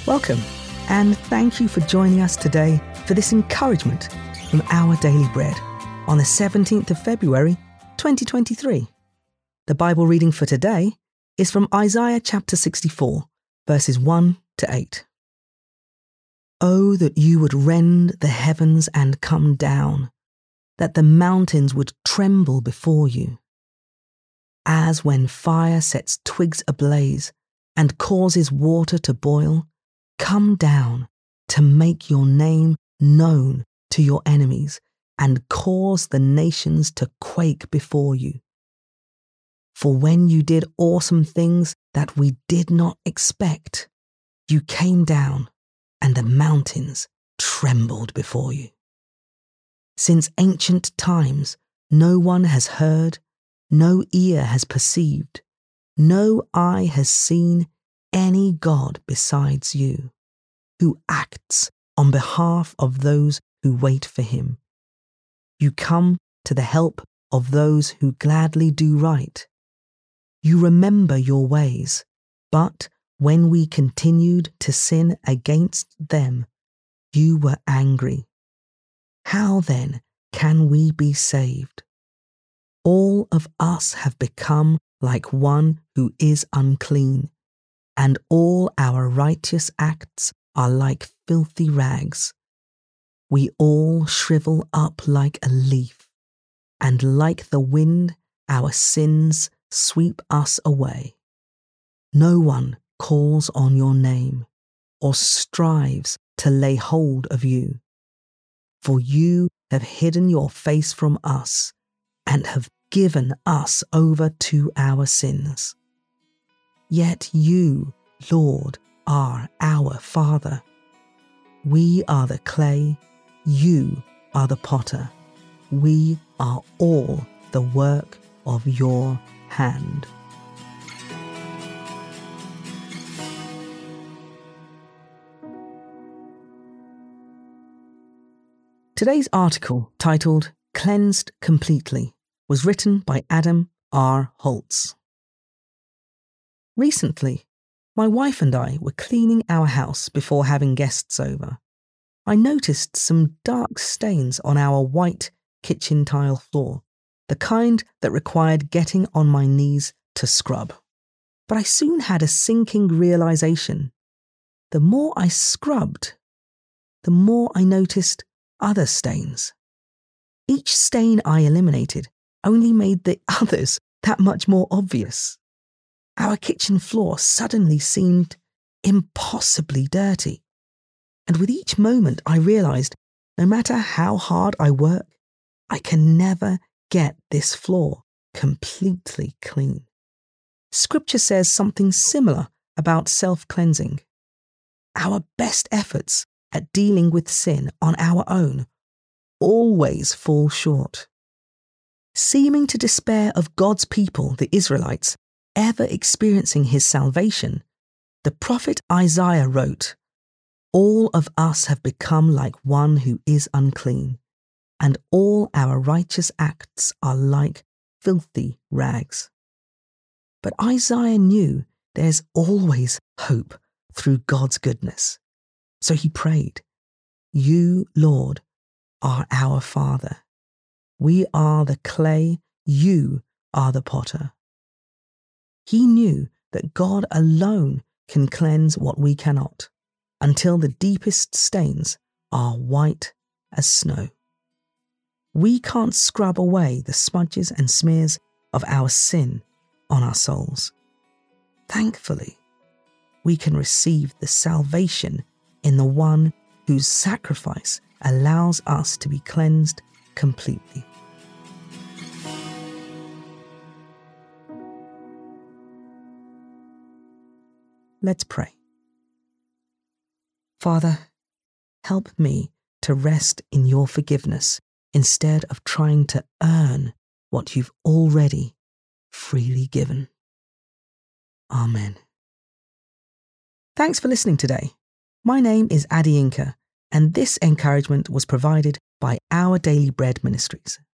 Welcome, and thank you for joining us today for this encouragement from Our Daily Bread on the 17th of February, 2023. The Bible reading for today is from Isaiah chapter 64, verses 1 to 8. Oh, that you would rend the heavens and come down, that the mountains would tremble before you. As when fire sets twigs ablaze and causes water to boil, come down to make your name known to your enemies and cause the nations to quake before you. For when you did awesome things that we did not expect, you came down and the mountains trembled before you. Since ancient times, no one has heard, no ear has perceived, no eye has seen any God besides you, who acts on behalf of those who wait for him. You come to the help of those who gladly do right. You remember your ways, but when we continued to sin against them, you were angry. How then can we be saved? All of us have become like one who is unclean, and all our righteous acts are like filthy rags. We all shrivel up like a leaf, and like the wind, our sins sweep us away. No one calls on your name or strives to lay hold of you, for you have hidden your face from us and have given us over to our sins. Yet you, Lord, are our Father. We are the clay, you are the potter. We are all the work of your hand. Today's article, titled Cleansed Completely, was written by Adam R. Holtz. Recently, my wife and I were cleaning our house before having guests over. I noticed some dark stains on our white kitchen tile floor, the kind that required getting on my knees to scrub. But I soon had a sinking realization. The more I scrubbed, the more I noticed other stains. Each stain I eliminated only made the others that much more obvious. Our kitchen floor suddenly seemed impossibly dirty. And with each moment I realized, no matter how hard I work, I can never get this floor completely clean. Scripture says something similar about self-cleansing. Our best efforts at dealing with sin on our own always fall short. Seeming to despair of God's people, the Israelites, ever experiencing his salvation, the prophet Isaiah wrote, "All of us have become like one who is unclean, and all our righteous acts are like filthy rags." But Isaiah knew there's always hope through God's goodness. So he prayed, "You, Lord, are our Father. We are the clay, you are the potter." He knew that God alone can cleanse what we cannot, until the deepest stains are white as snow. We can't scrub away the smudges and smears of our sin on our souls. Thankfully, we can receive the salvation in the one whose sacrifice allows us to be cleansed completely. Let's pray. Father, help me to rest in your forgiveness instead of trying to earn what you've already freely given. Amen. Thanks for listening today. My name is Adi Inca, and this encouragement was provided by Our Daily Bread Ministries.